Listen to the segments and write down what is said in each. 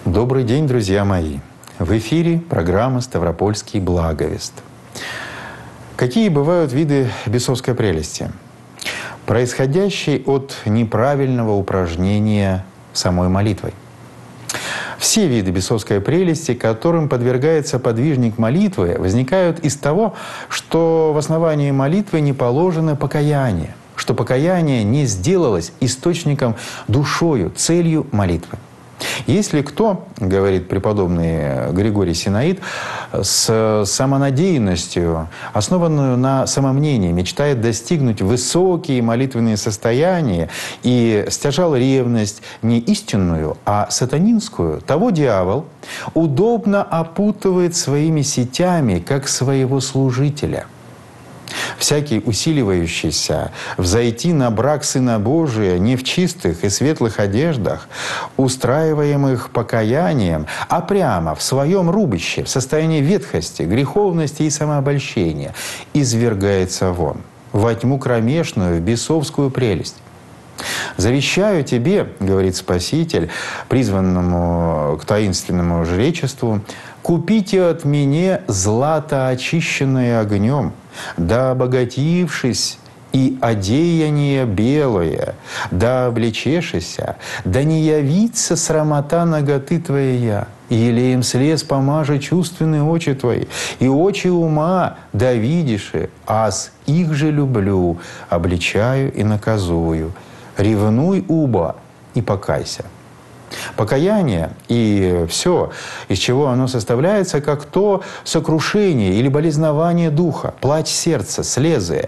Добрый день, друзья мои! В эфире программа «Ставропольский благовест». Какие бывают виды бесовской прелести? Происходящие от неправильного упражнения самой молитвой. Все виды бесовской прелести, которым подвергается подвижник молитвы, возникают из того, что в основании молитвы не положено покаяние, что покаяние не сделалось источником, душою, целью молитвы. Если кто, говорит преподобный Григорий Синаид, с самонадеянностью, основанную на самомнении, мечтает достигнуть высокие молитвенные состояния и стяжал ревность не истинную, а сатанинскую, того дьявол удобно опутывает своими сетями, как своего служителя. Всякий усиливающийся взойти на брак Сына Божия не в чистых и светлых одеждах, устраиваемых покаянием, а прямо в своем рубище, в состоянии ветхости, греховности и самообольщения, извергается вон, во тьму кромешную, в бесовскую прелесть. «Завещаю тебе, — говорит Спаситель, призванному к таинственному жречеству, — купите от меня злато, очищенное огнем, да обогатившись и одеяние белое, да облечешися, да не явится срамота наготы твоя, и елеем слез помажи чувственные очи твои, и очи ума да видишь, аз их же люблю, обличаю и наказую. Ревнуй, уба, и покайся». Покаяние и все, из чего оно составляется, как то сокрушение или болезнование духа, плач сердца, слезы,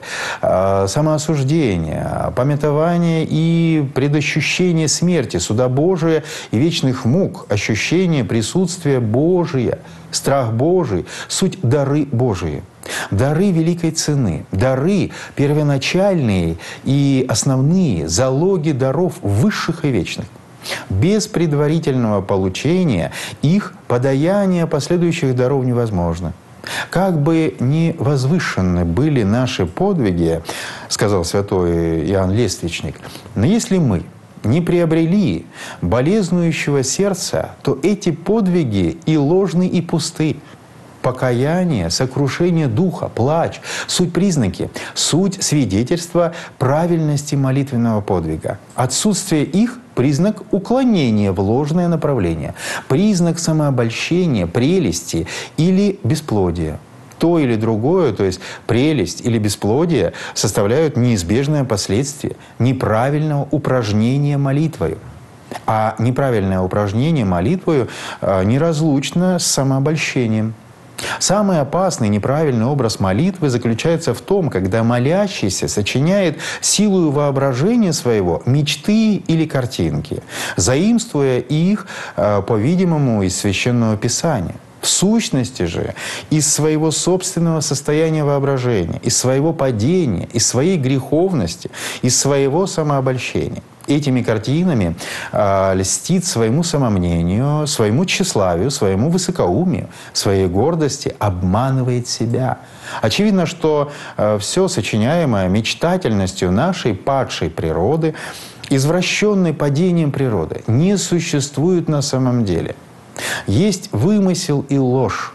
самоосуждение, памятование и предощущение смерти, суда Божия и вечных мук, ощущение присутствия Божия, страх Божий, суть дары Божии. Дары великой цены, дары первоначальные и основные, залоги даров высших и вечных. Без предварительного получения их подаяние последующих даров невозможно. «Как бы ни возвышенны были наши подвиги, — сказал святой Иоанн Лествичник, — но если мы не приобрели болезнующего сердца, то эти подвиги и ложны, и пусты». Покаяние, сокрушение духа, плач – суть признаки, суть свидетельства правильности молитвенного подвига. Отсутствие их – признак уклонения в ложное направление, признак самообольщения, прелести или бесплодия. То или другое, то есть прелесть или бесплодие, составляют неизбежное последствие неправильного упражнения молитвою. А неправильное упражнение молитвою неразлучно с самообольщением. Самый опасный неправильный образ молитвы заключается в том, когда молящийся сочиняет силою воображения своего мечты или картинки, заимствуя их, по-видимому, из Священного Писания. В сущности же, из своего собственного состояния воображения, из своего падения, из своей греховности, из своего самообольщения. Этими картинами льстит своему самомнению, своему тщеславию, своему высокоумию, своей гордости, обманывает себя. Очевидно, что все сочиняемое мечтательностью нашей падшей природы, извращенной падением природы, не существует на самом деле. Есть вымысел и ложь,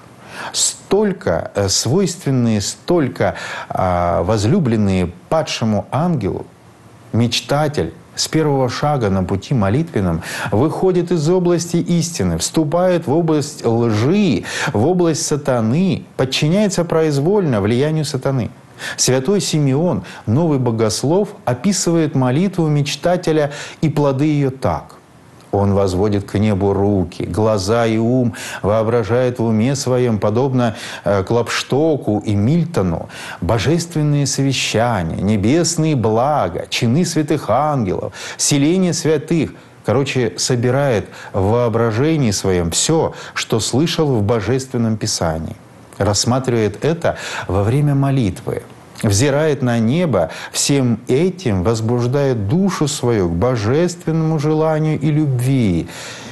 столько свойственные, столько возлюбленные падшему ангелу. Мечтатель с первого шага на пути молитвенном выходит из области истины, вступает в область лжи, в область сатаны, подчиняется произвольно влиянию сатаны. Святой Симеон, новый богослов, описывает молитву мечтателя и плоды ее так. Он возводит к небу руки, глаза и ум, воображает в уме своем, подобно Клопштоку и Мильтону, божественные совещания, небесные блага, чины святых ангелов, селение святых. Короче, собирает в воображении своем все, что слышал в Божественном Писании. Рассматривает это во время молитвы. Взирает на небо, всем этим возбуждает душу свою к божественному желанию и любви.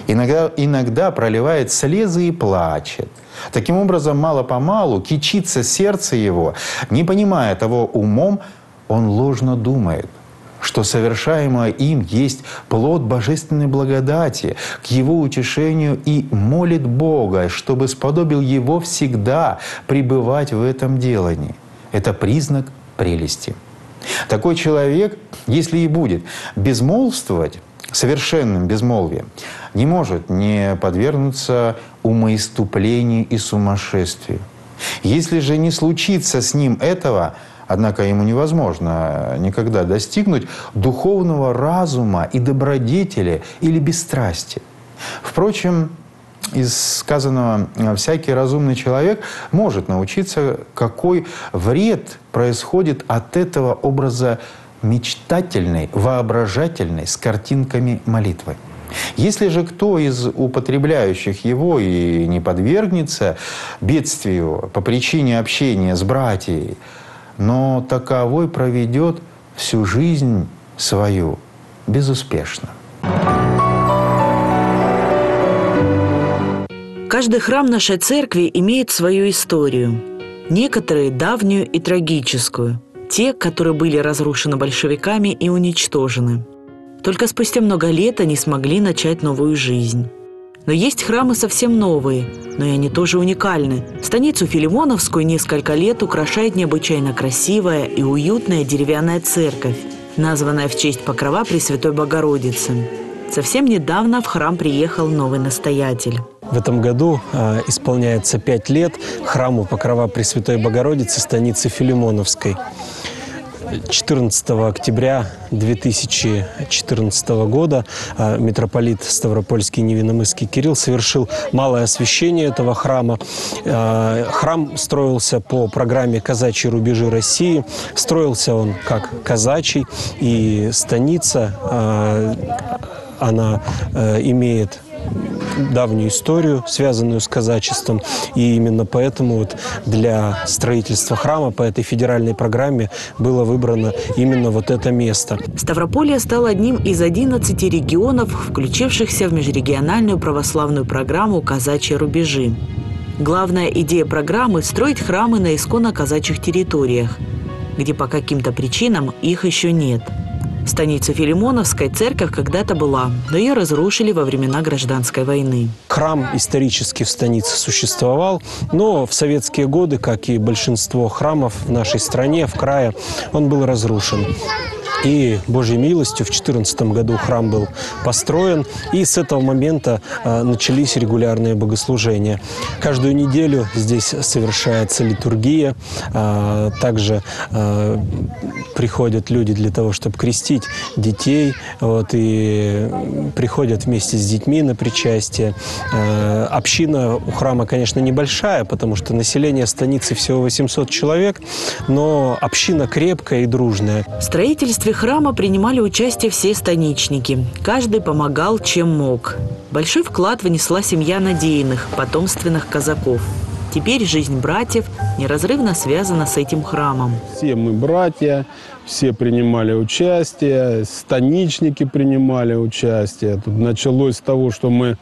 Иногда проливает слезы и плачет. Таким образом, мало-помалу кичится сердце его, не понимая того умом, он ложно думает. что совершаемое им есть плод божественной благодати к его утешению, и молит Бога, чтобы сподобил его всегда пребывать в этом делании. Это признак прелести. Такой человек, если и будет безмолвствовать совершенным безмолвием, не может не подвергнуться умоиступлению и сумасшествию. Если же не случится с ним этого, однако ему невозможно никогда достигнуть духовного разума и добродетели или бесстрастия. Впрочем, из сказанного всякий разумный человек может научиться, какой вред происходит от этого образа мечтательной, воображательной, с картинками молитвы. Если же кто из употребляющих его и не подвергнется бедствию по причине общения с братьями, но таковой проведет всю жизнь свою безуспешно. Каждый храм нашей церкви имеет свою историю. Некоторые – давнюю и трагическую. Те, которые были разрушены большевиками и уничтожены. Только спустя много лет они смогли начать новую жизнь. Но есть храмы совсем новые, но и они тоже уникальны. Станицу Филимоновскую несколько лет украшает необычайно красивая и уютная деревянная церковь, названная в честь покрова Пресвятой Богородицы. Совсем недавно в храм приехал новый настоятель. В этом году исполняется 5 лет храму Покрова Пресвятой Богородицы станицы Филимоновской. 14 октября 2014 года митрополит Ставропольский Невинномысский Кирилл совершил малое освящение этого храма. Храм строился по программе «Казачьи рубежи России». Строился он как казачий, и станица, она имеет давнюю историю, связанную с казачеством. И именно поэтому вот для строительства храма по этой федеральной программе было выбрано именно вот это место. Ставрополье стало одним из 11 регионов, включившихся в межрегиональную православную программу «Казачьи рубежи». Главная идея программы – строить храмы на исконно казачьих территориях, где по каким-то причинам их еще нет. В станице Филимоновской церковь когда-то была, но ее разрушили во времена Гражданской войны. Храм исторически в станице существовал, но в советские годы, как и большинство храмов в нашей стране, в крае, он был разрушен. И Божьей милостью в 2014 году храм был построен, и с этого момента начались регулярные богослужения. Каждую неделю здесь совершается литургия, также приходят люди для того, чтобы крестить детей, и приходят вместе с детьми на причастие. Община у храма, конечно, небольшая, потому что население станицы всего 800 человек, но община крепкая и дружная. В строительстве храма принимали участие все станичники. Каждый помогал, чем мог. Большой вклад внесла семья Надеиных, потомственных казаков. Теперь жизнь братьев неразрывно связана с этим храмом. Все мы братья, все принимали участие, станичники принимали участие. Тут началось с того, что мы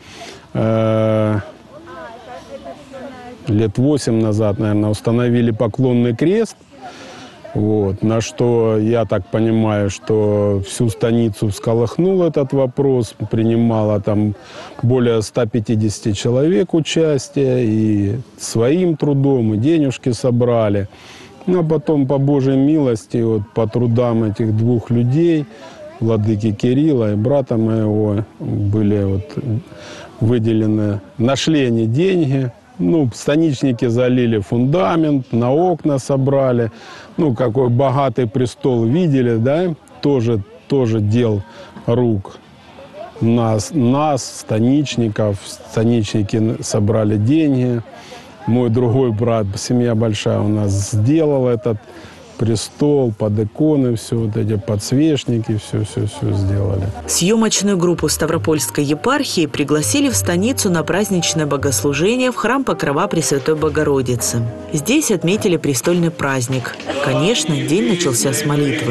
лет 8 назад, наверное, установили поклонный крест. На что, я так понимаю, что всю станицу всколыхнул этот вопрос, принимало там более 150 человек участие, и своим трудом, и денежки собрали. А потом, по Божьей милости, по трудам этих двух людей, владыки Кирилла и брата моего, были выделены, нашли они деньги. Станичники залили фундамент, на окна собрали. Какой богатый престол видели, да? Тоже дел рук нас, станичников. Станичники собрали деньги. Мой другой брат, семья большая у нас, сделал этот престол, под иконы, все эти подсвечники, все сделали. Съемочную группу Ставропольской епархии пригласили в станицу на праздничное богослужение в храм Покрова Пресвятой Богородицы. Здесь отметили престольный праздник. Конечно, день начался с молитвы.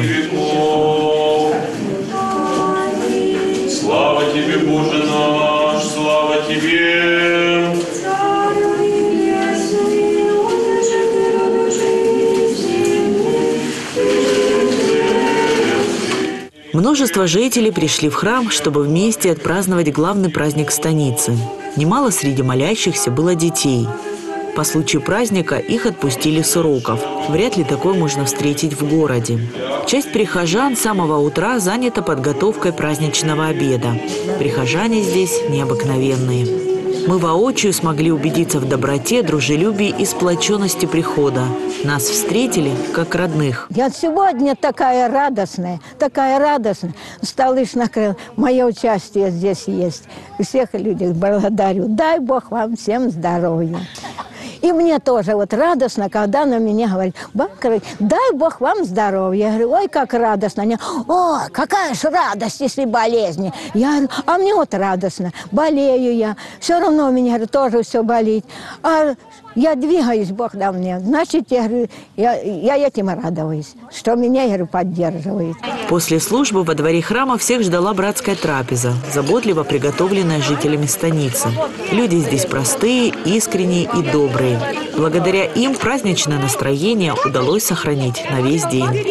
Слава тебе, Боже наш, слава тебе! Множество жителей пришли в храм, чтобы вместе отпраздновать главный праздник станицы. Немало среди молящихся было детей. По случаю праздника их отпустили с уроков. Вряд ли такое можно встретить в городе. Часть прихожан с самого утра занята подготовкой праздничного обеда. Прихожане здесь необыкновенные. Мы воочию смогли убедиться в доброте, дружелюбии и сплоченности прихода. Нас встретили как родных. Я сегодня такая радостная. Столы накрыл. Мое участие здесь есть. Всех людей благодарю. Дай Бог вам всем здоровья. И мне тоже вот радостно, когда на меня говорят: Бакарыч, дай Бог вам здоровья. Я говорю: ой, как радостно. Они: о, какая же радость, если болезни. Я говорю: а мне вот радостно. Болею я. Все равно у меня, говорю, тоже все болит. А я двигаюсь, Бог дал мне. Значит, я говорю, я этим радуюсь, что меня, я говорю, поддерживает. После службы во дворе храма всех ждала братская трапеза, заботливо приготовленная жителями станицы. Люди здесь простые, искренние и добрые. Благодаря им праздничное настроение удалось сохранить на весь день.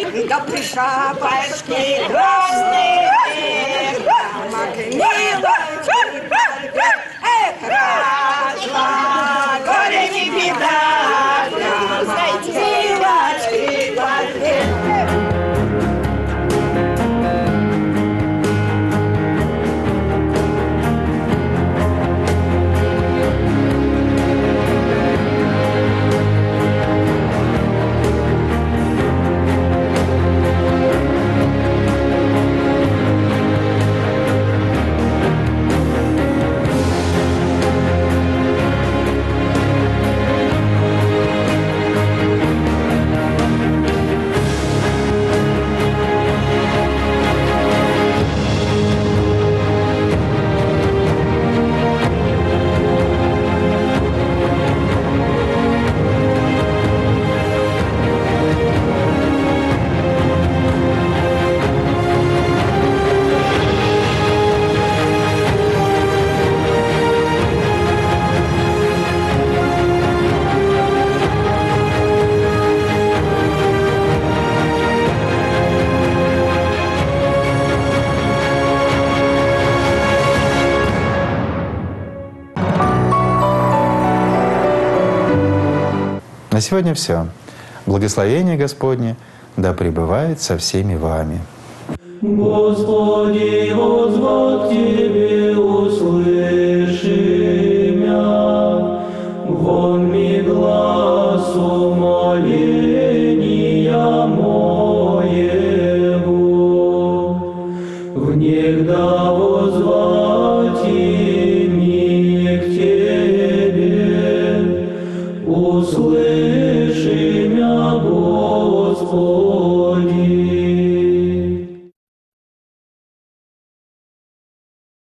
На сегодня все. Благословение Господне да пребывает со всеми вами. Господи, воззвать Тебе, услыши мя, вон ми гласу молитвы.